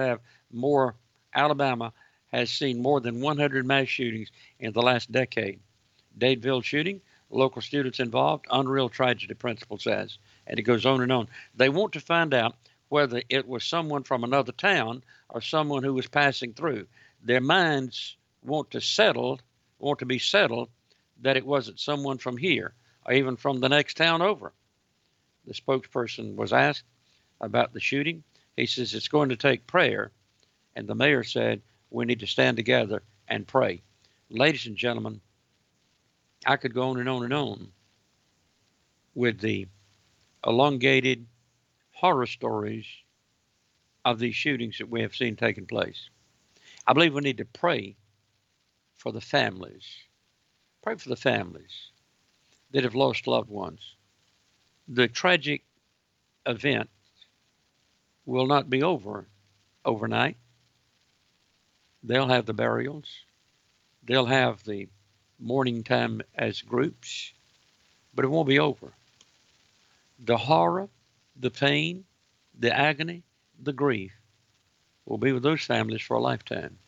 has seen more than 100 mass shootings in the last decade. Dadeville shooting, local students involved, unreal tragedy, principal says. And it goes on and on. They want to find out whether it was someone from another town or someone who was passing through. Their minds want to be settled that it wasn't someone from here or even from the next town over. The spokesperson was asked about the shooting. He says it's going to take prayer. And the mayor said, we need to stand together and pray. Ladies and gentlemen, I could go on and on and on with the elongated horror stories of these shootings that we have seen taking place. I believe we need to pray for the families. Pray for the families that have lost loved ones. The tragic event will not be over overnight. They'll have the burials. They'll have the mourning time as groups, but it won't be over. The horror, the pain, the agony, the grief will be with those families for a lifetime.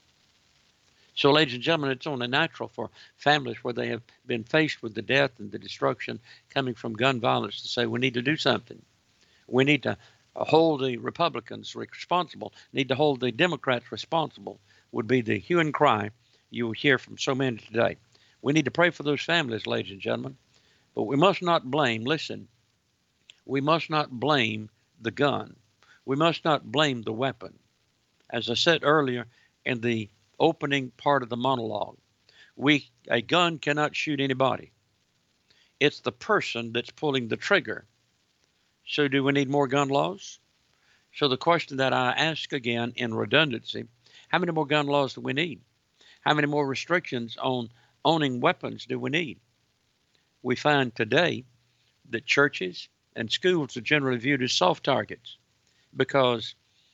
So, ladies and gentlemen, it's only natural for families where they have been faced with the death and the destruction coming from gun violence to say, we need to do something. We need to hold the Republicans responsible, need to hold the Democrats responsible, would be the hue and cry you will hear from so many today. We need to pray for those families, ladies and gentlemen. But we must not blame, listen, we must not blame the gun. We must not blame the weapon. As I said earlier in the opening part of the monologue, a gun cannot shoot anybody. It's the person that's pulling the trigger. So do we need more gun laws? So the question that I ask again in redundancy, how many more gun laws do we need? How many more restrictions on owning weapons do we need? We find today that churches and schools are generally viewed as soft targets because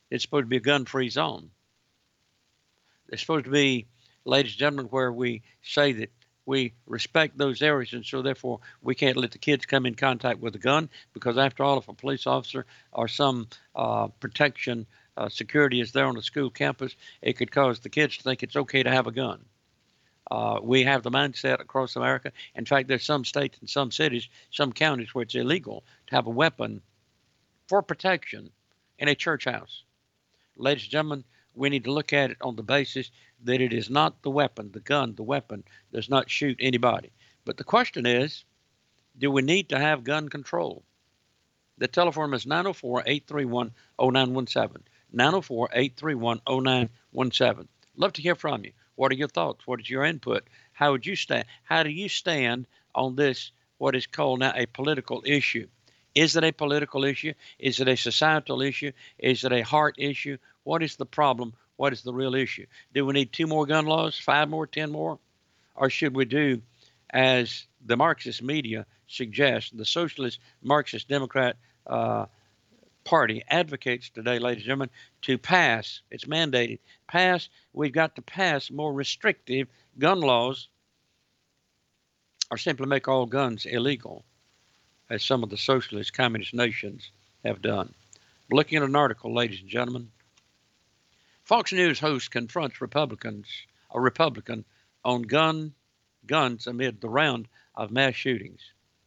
It's supposed to be a gun-free zone. It's supposed to be, ladies and gentlemen, where we say that we respect those areas, and so therefore we can't let the kids come in contact with a gun, because after all, if a police officer or some protection security is there on the school campus, it could cause the kids to think it's okay to have a gun. We have the mindset across America. In fact, there's some states and some cities, some counties where it's illegal to have a weapon for protection in a church house. Ladies and gentlemen, we need to look at it on the basis that it is not the weapon, the gun, the weapon does not shoot anybody. But the question is, do we need to have gun control? The telephone is 904-831-0917. 904-831-0917. Love to hear from you. What are your thoughts? What is your input? How would you stand? How do you stand on this, what is called now a political issue? Is it a political issue? Is it a societal issue? Is it a heart issue? What is the problem? What is the real issue? Do we need 2 more gun laws, 5 more, 10 more? Or should we do as the Marxist media suggests, the Socialist Marxist Democrat Party advocates today, ladies and gentlemen, to pass, it's mandated, we've got to pass more restrictive gun laws, or simply make all guns illegal, as some of the socialist communist nations have done. Looking at an article, ladies and gentlemen, Fox News host confronts a Republican on guns amid the round of mass shootings.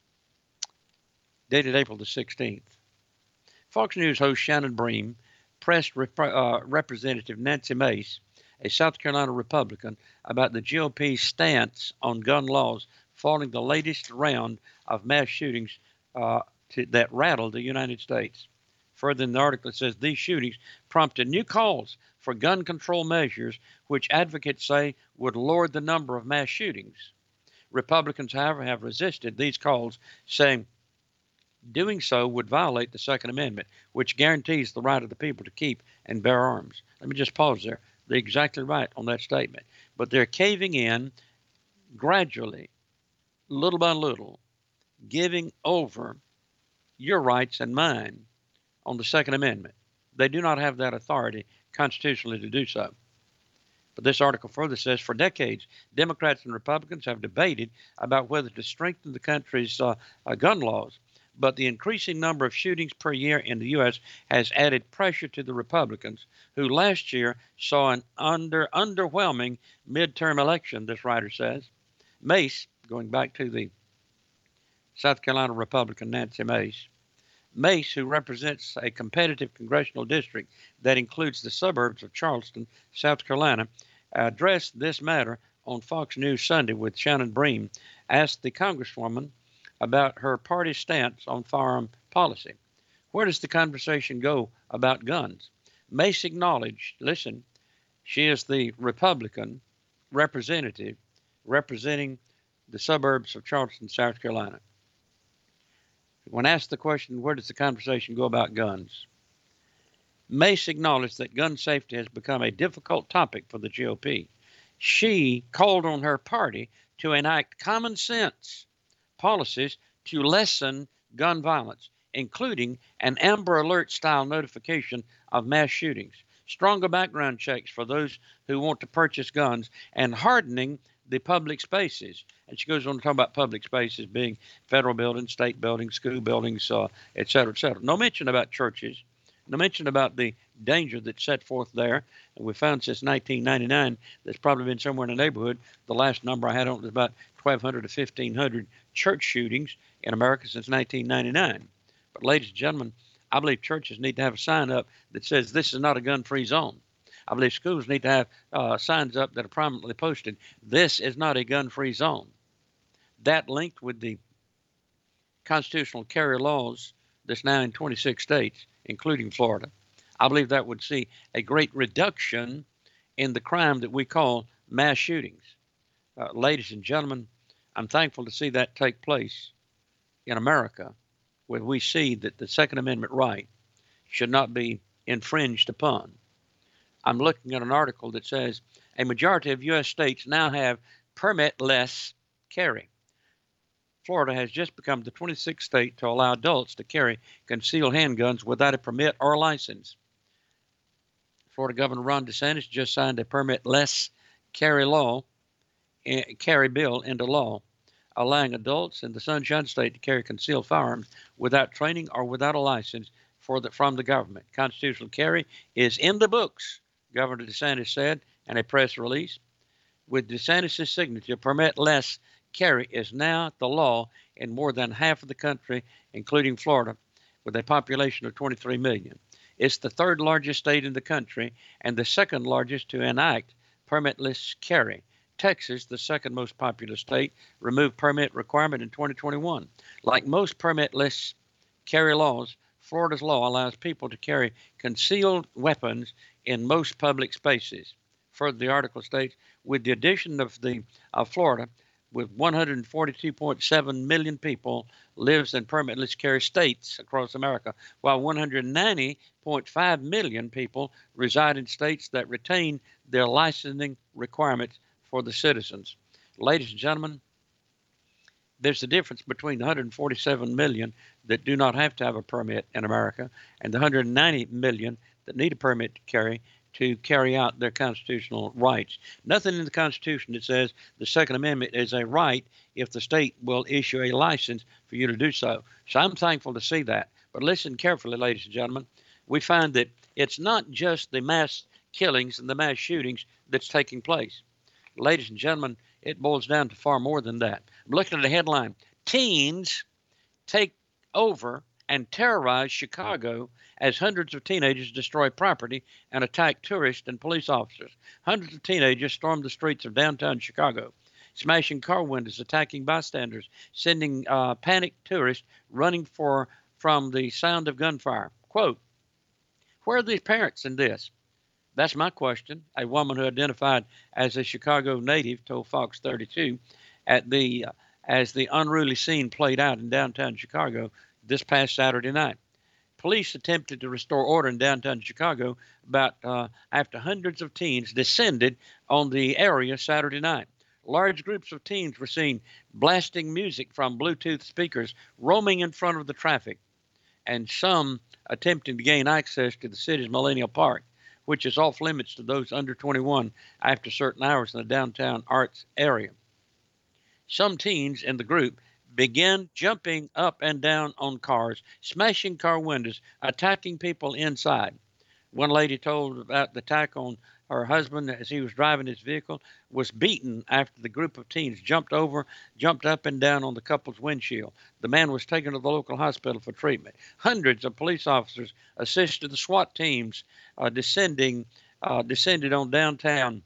Dated April the 16th. Fox News host Shannon Bream pressed Representative Nancy Mace, a South Carolina Republican, about the GOP's stance on gun laws following the latest round of mass shootings that rattled the United States. Further in the article, it says these shootings prompted new calls for gun control measures, which advocates say would lower the number of mass shootings. Republicans, however, have resisted these calls, saying doing so would violate the Second Amendment, which guarantees the right of the people to keep and bear arms. Let me just pause there. They're exactly right on that statement. But they're caving in gradually, little by little, giving over your rights and mine on the Second Amendment. They do not have that authority constitutionally to do so. But this article further says, for decades, Democrats and Republicans have debated about whether to strengthen the country's gun laws. But the increasing number of shootings per year in the U.S. has added pressure to the Republicans, who last year saw an underwhelming midterm election, this writer says. Mace, going back to the South Carolina Republican Nancy Mace, who represents a competitive congressional district that includes the suburbs of Charleston, South Carolina, addressed this matter on Fox News Sunday with Shannon Bream, asked the Congresswoman about her party's stance on firearm policy. Where does the conversation go about guns? Mace acknowledged, listen, she is the Republican representative representing the suburbs of Charleston, South Carolina. When asked the question, where does the conversation go about guns? Mace acknowledged that gun safety has become a difficult topic for the GOP. She called on her party to enact common sense policies to lessen gun violence, including an Amber Alert style notification of mass shootings, stronger background checks for those who want to purchase guns, and hardening the public spaces. And she goes on to talk about public spaces being federal buildings, state buildings, school buildings, et cetera, et cetera. No mention about churches. No mention about the danger that's set forth there. And we found since 1999, there's probably been somewhere in the neighborhood, the last number I had on was about 1,200 to 1,500 church shootings in America since 1999. But ladies and gentlemen, I believe churches need to have a sign up that says this is not a gun-free zone. I believe schools need to have signs up that are prominently posted, this is not a gun-free zone. That linked with the constitutional carry laws that's now in 26 states, including Florida, I believe that would see a great reduction in the crime that we call mass shootings. Ladies and gentlemen, I'm thankful to see that take place in America, where we see that the Second Amendment right should not be infringed upon. I'm looking at an article that says a majority of U.S. states now have permitless carry. Florida has just become the 26th state to allow adults to carry concealed handguns without a permit or license. Florida Governor Ron DeSantis just signed a permit-less carry bill into law, allowing adults in the Sunshine State to carry concealed firearms without training or without a license from the government. Constitutional carry is in the books, Governor DeSantis said in a press release. With DeSantis' signature, permit-less carry is now the law in more than half of the country, including Florida, with a population of 23 million. It's the third largest state in the country and the second largest to enact permitless carry. Texas, the second most populous state, removed permit requirement in 2021. Like most permitless carry laws, Florida's law allows people to carry concealed weapons in most public spaces. Further, the article states, with the addition of Florida, with 142.7 million people lives in permitless carry states across America, while 190.5 million people reside in states that retain their licensing requirements for the citizens. Ladies and gentlemen, there's a difference between the 147 million that do not have to have a permit in America and the 190 million that need a permit to carry out their constitutional rights. Nothing in the Constitution that says the Second Amendment is a right if the state will issue a license for you to do so. So I'm thankful to see that. But listen carefully, ladies and gentlemen. We find that it's not just the mass killings and the mass shootings that's taking place. Ladies and gentlemen, it boils down to far more than that. I'm looking at a headline. Teens take over and terrorize Chicago as hundreds of teenagers destroy property and attack tourists and police officers. Hundreds of teenagers stormed the streets of downtown Chicago, smashing car windows, attacking bystanders, sending panicked tourists running from the sound of gunfire. Quote, where are these parents in this? That's my question. A woman who identified as a Chicago native told Fox 32 as the unruly scene played out in downtown Chicago this past Saturday night. Police attempted to restore order in downtown Chicago after hundreds of teens descended on the area Saturday night. Large groups of teens were seen blasting music from Bluetooth speakers, roaming in front of the traffic, and some attempting to gain access to the city's Millennial Park, which is off limits to those under 21 after certain hours in the downtown arts area. Some teens in the group began jumping up and down on cars, smashing car windows, attacking people inside. One lady told about the attack on her husband as he was driving his vehicle, was beaten after the group of teens jumped up and down on the couple's windshield. The man was taken to the local hospital for treatment. Hundreds of police officers assisted the SWAT teams descended on downtown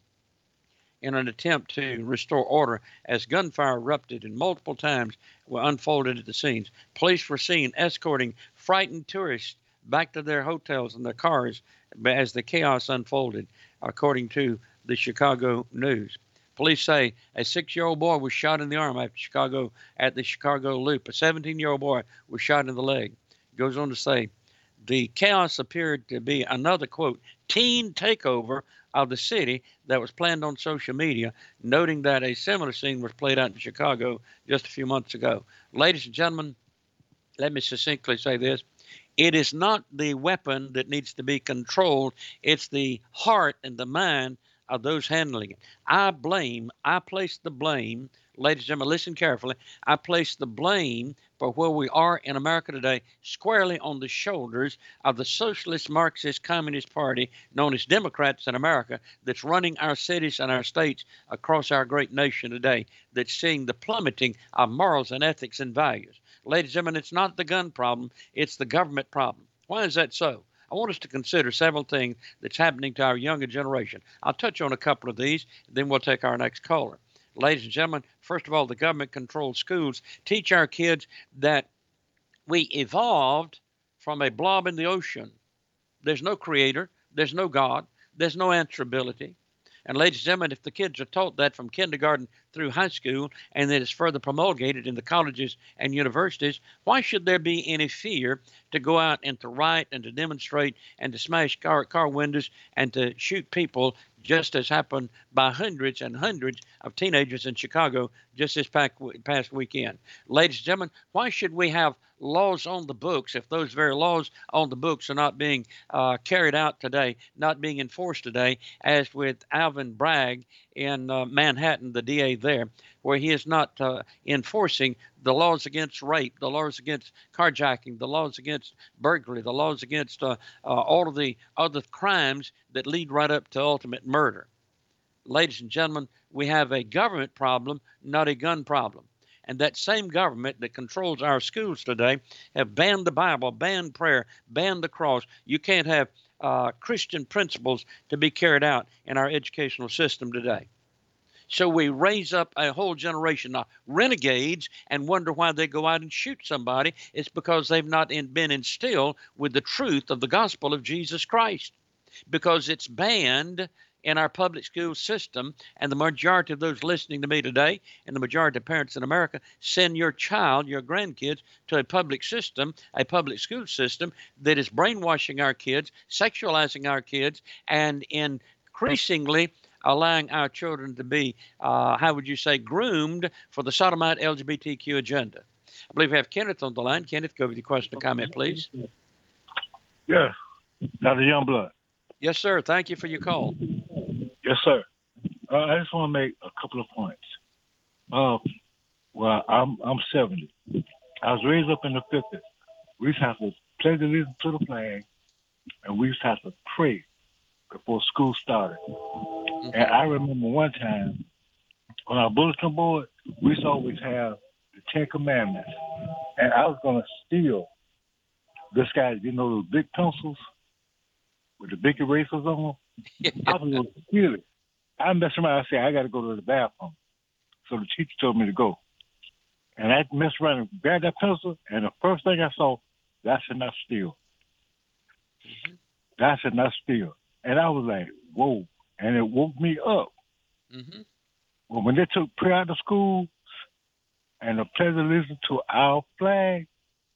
in an attempt to restore order as gunfire erupted and multiple times were unfolded at the scenes. Police were seen escorting frightened tourists back to their hotels and their cars as the chaos unfolded, according to the Chicago News. Police say a 6-year-old boy was shot in the arm at the Chicago Loop. A 17-year-old boy was shot in the leg. It goes on to say, the chaos appeared to be another, quote, teen takeover of the city that was planned on social media, noting that a similar scene was played out in Chicago just a few months ago. Ladies and gentlemen, let me succinctly say this. It is not the weapon that needs to be controlled. It's the heart and the mind of those handling it. I place the blame, ladies and gentlemen, listen carefully. I place the blame for where we are in America today squarely on the shoulders of the Socialist Marxist Communist Party, known as Democrats in America, that's running our cities and our states across our great nation today, that's seeing the plummeting of morals and ethics and values. Ladies and gentlemen, it's not the gun problem, it's the government problem. Why is that so? I want us to consider several things that's happening to our younger generation. I'll touch on a couple of these, then we'll take our next caller. Ladies and gentlemen, first of all, the government-controlled schools teach our kids that we evolved from a blob in the ocean. There's no creator, there's no God, there's no answerability. And ladies and gentlemen, if the kids are taught that from kindergarten through high school and then it's further promulgated in the colleges and universities, why should there be any fear to go out and to riot and to demonstrate and to smash car windows and to shoot people, just as happened by hundreds and hundreds of teenagers in Chicago just this past weekend? Ladies and gentlemen, why should we have laws on the books, if those very laws on the books are not being carried out today, not being enforced today, as with Alvin Bragg in Manhattan, the DA there, where he is not enforcing the laws against rape, the laws against carjacking, the laws against burglary, the laws against all of the other crimes that lead right up to ultimate murder. Ladies and gentlemen, we have a government problem, not a gun problem. And that same government that controls our schools today have banned the Bible, banned prayer, banned the cross. You can't have Christian principles to be carried out in our educational system today. So we raise up a whole generation of renegades and wonder why they go out and shoot somebody. It's because they've not been instilled with the truth of the gospel of Jesus Christ. Because it's banned in our public school system, and the majority of those listening to me today, and the majority of parents in America, send your child, your grandkids, to a public system, a public school system that is brainwashing our kids, sexualizing our kids, and increasingly allowing our children to be, how would you say, groomed for the sodomite LGBTQ agenda. I believe we have Kenneth on the line. Kenneth, go with your question or comment, please. Yes, Dr. Youngblood. Yes, sir. Thank you for your call. Yes, sir. I just want to make a couple of points. Well, I'm 70. I was raised up in the 50s. We used to have to pledge allegiance to the flag, and we used to have to pray before school started. Mm-hmm. And I remember one time on our bulletin board, we used to always have the 10 Commandments. And I was going to steal this guy, those big pencils with the big erasers on them. I was going to steal it. I messed around. I said, I got to go to the bathroom. So the teacher told me to go. And I messed around and grabbed that pencil, and the first thing I saw, that should not steal. Mm-hmm. That should not steal. And I was like, whoa. And it woke me up. Mm-hmm. Well, when they took prayer out of school and the pledge of allegiance to our flag,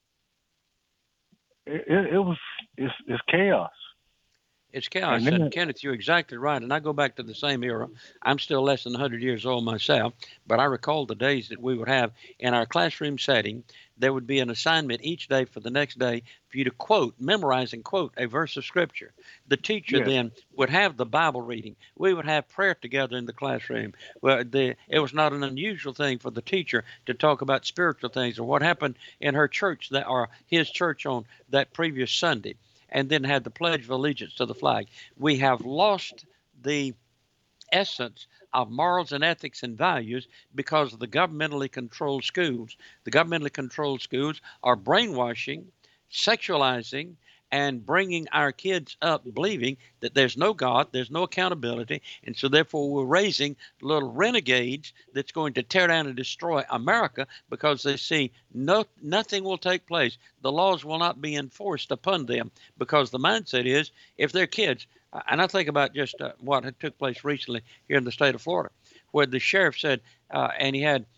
it's chaos. It's chaos. And Kenneth, you're exactly right. And I go back to the same era. I'm still less than 100 years old myself, but I recall the days that we would have in our classroom setting. There would be an assignment each day for the next day for you to memorize and quote a verse of Scripture. The teacher then would have the Bible reading. We would have prayer together in the classroom. Well, it was not an unusual thing for the teacher to talk about spiritual things or what happened in her church or his church on that previous Sunday, and then had the Pledge of Allegiance to the flag. We have lost the essence of morals and ethics and values because of the governmentally controlled schools. The governmentally controlled schools are brainwashing, sexualizing, and bringing our kids up believing that there's no God, there's no accountability, and so therefore we're raising little renegades that's going to tear down and destroy America because they see nothing will take place. The laws will not be enforced upon them because the mindset is if they're kids, and I think about just what had took place recently here in the state of Florida, where the sheriff said, and he had,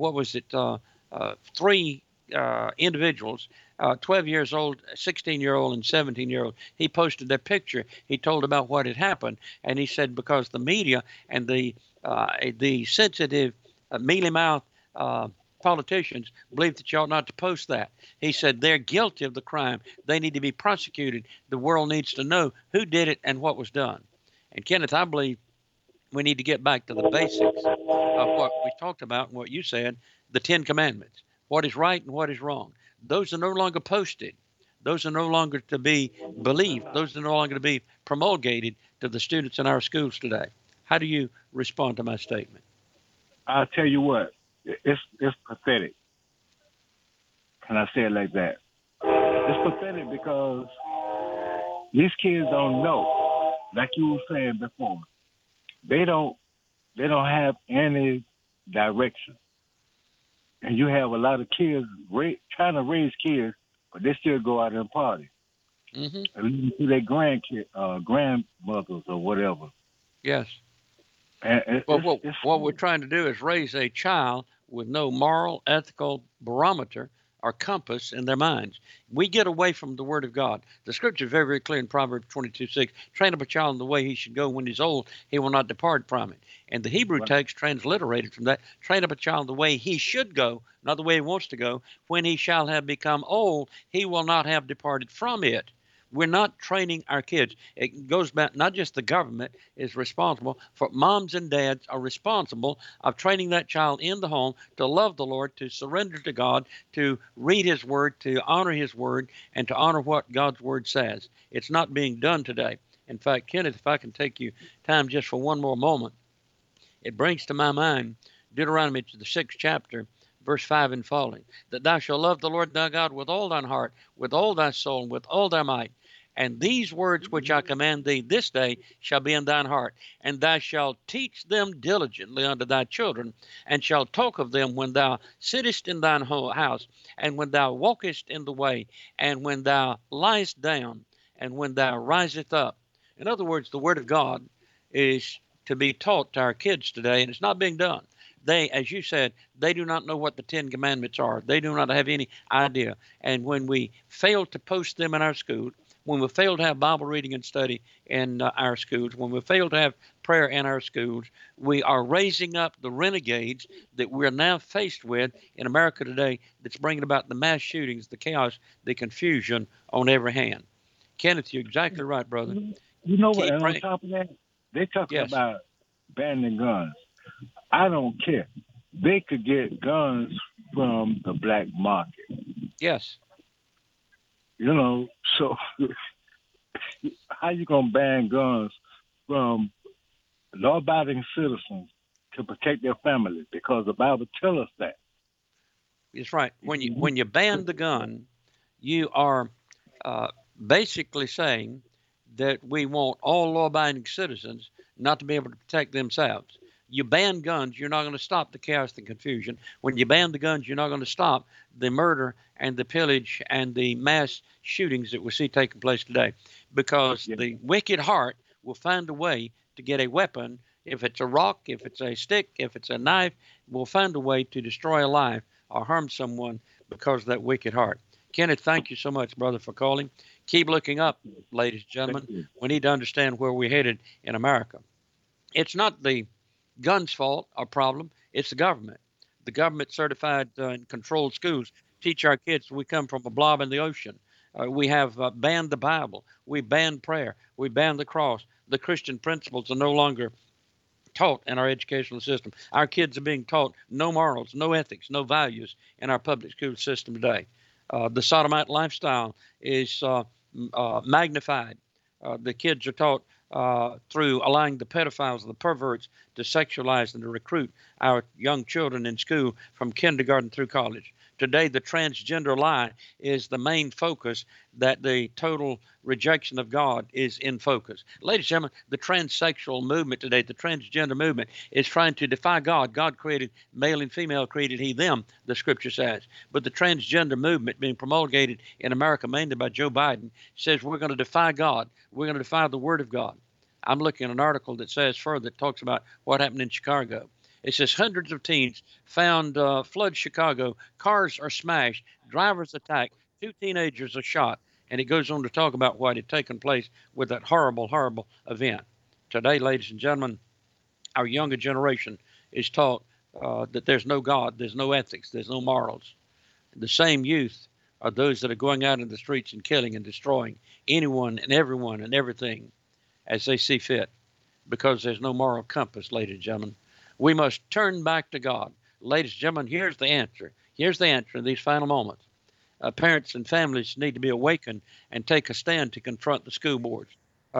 3 individuals, 12 years old, 16-year-old, and 17-year-old. He posted their picture. He told about what had happened, and he said because the media and the sensitive, mealy-mouthed politicians believe that you ought not to post that. He said they're guilty of the crime. They need to be prosecuted. The world needs to know who did it and what was done. And Kenneth, I believe we need to get back to the basics of what we talked about and what you said, the 10 Commandments. What is right and what is wrong. Those are no longer posted. Those are no longer to be believed. Those are no longer to be promulgated to the students in our schools today. How do you respond to my statement? I'll tell you what, it's pathetic. Can I say it like that? It's pathetic because these kids don't know, like you were saying before. They don't have any direction. And you have a lot of kids trying to raise kids, but they still go out and party. Mm-hmm. And to their grandmothers or whatever. Yes. And what we're trying to do is raise a child with no moral, ethical barometer or compass in their minds. We get away from the Word of God. The Scripture is very, very clear in Proverbs 22:6. Train up a child in the way he should go. When he's old, he will not depart from it. And the Hebrew text transliterated from that, train up a child in the way he should go, not the way he wants to go. When he shall have become old, he will not have departed from it. We're not training our kids. It goes back, not just the government is responsible, for moms and dads are responsible of training that child in the home to love the Lord, to surrender to God, to read His Word, to honor His Word, and to honor what God's Word says. It's not being done today. In fact, Kenneth, if I can take you time just for one more moment, it brings to my mind Deuteronomy, the 6th chapter, verse 5 and following, that thou shalt love the Lord thy God with all thine heart, with all thy soul, and with all thy might. And these words which I command thee this day shall be in thine heart, and thou shalt teach them diligently unto thy children, and shalt talk of them when thou sittest in thine house, and when thou walkest in the way, and when thou liest down, and when thou risest up. In other words, the Word of God is to be taught to our kids today, and it's not being done. They, as you said, they do not know what the 10 Commandments are. They do not have any idea. And when we fail to post them in our schools, when we fail to have Bible reading and study in our schools, when we fail to have prayer in our schools, we are raising up the renegades that we're now faced with in America today that's bringing about the mass shootings, the chaos, the confusion on every hand. Kenneth, you're exactly right, brother. You know what? And on top of that, they talk about banning guns. I don't care. They could get guns from the black market. Yes. You know, so how you going to ban guns from law-abiding citizens to protect their family? Because the Bible tells us that. It's right. When you ban the gun, you are basically saying that we want all law-abiding citizens not to be able to protect themselves. You ban guns, you're not going to stop the chaos and confusion. When you ban the guns, you're not going to stop the murder and the pillage and the mass shootings that we see taking place today. Because the wicked heart will find a way to get a weapon. If it's a rock, if it's a stick, if it's a knife, will find a way to destroy a life or harm someone because of that wicked heart. Kenneth, thank you so much, brother, for calling. Keep looking up, ladies and gentlemen. We need to understand where we're headed in America. It's not the guns' fault or problem. It's the government. The government certified and controlled schools teach our kids we come from a blob in the ocean. We have banned the Bible. We banned prayer. We banned the cross. The Christian principles are no longer taught in our educational system. Our kids are being taught no morals, no ethics, no values in our public school system today. The sodomite lifestyle is magnified. The kids are taught through allowing the pedophiles and the perverts to sexualize and to recruit our young children in school from kindergarten through college. Today, the transgender lie is the main focus, that the total rejection of God is in focus. Ladies and gentlemen, the transsexual movement today, the transgender movement, is trying to defy God. God created male and female, created he, them, the scripture says. But the transgender movement being promulgated in America, mainly by Joe Biden, says we're going to defy God. We're going to defy the word of God. I'm looking at an article that says further, that talks about what happened in Chicago. It says hundreds of teens found flood Chicago. Cars are smashed. Drivers attacked. 2 teenagers are shot. And it goes on to talk about what had taken place with that horrible, horrible event. Today, ladies and gentlemen, our younger generation is taught that there's no God, there's no ethics, there's no morals. The same youth are those that are going out in the streets and killing and destroying anyone and everyone and everything as they see fit, because there's no moral compass, ladies and gentlemen. We must turn back to God. Ladies and gentlemen, here's the answer. Here's the answer in these final moments. Parents and families need to be awakened and take a stand to confront the school boards.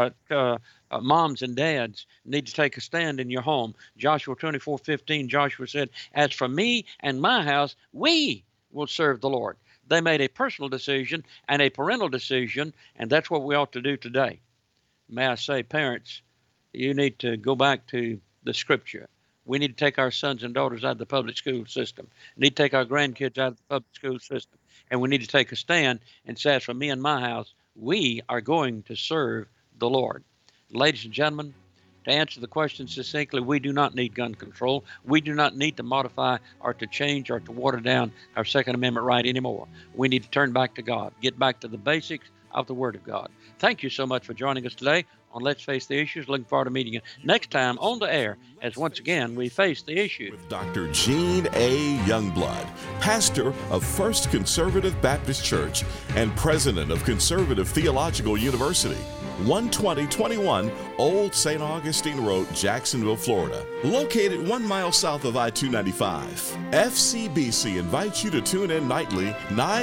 Moms and dads need to take a stand in your home. Joshua 24:15, Joshua said, "As for me and my house, we will serve the Lord." They made a personal decision and a parental decision, and that's what we ought to do today. May I say, parents, you need to go back to the scripture. We need to take our sons and daughters out of the public school system. We need to take our grandkids out of the public school system. And we need to take a stand and say, as for me and my house, we are going to serve the Lord. Ladies and gentlemen, To answer the question succinctly, we do not need gun control. We do not need to modify or to change or to water down our Second Amendment right anymore. We need to turn back to God, get back to the basics of the Word of God. Thank you so much for joining us today on Let's Face the Issues. Looking forward to meeting you next time on the air as once again we face the issues. With Dr. Gene A. Youngblood, pastor of First Conservative Baptist Church and president of Conservative Theological University, 12021 Old St. Augustine Road, Jacksonville, Florida. Located 1 mile south of I-295. FCBC invites you to tune in nightly 9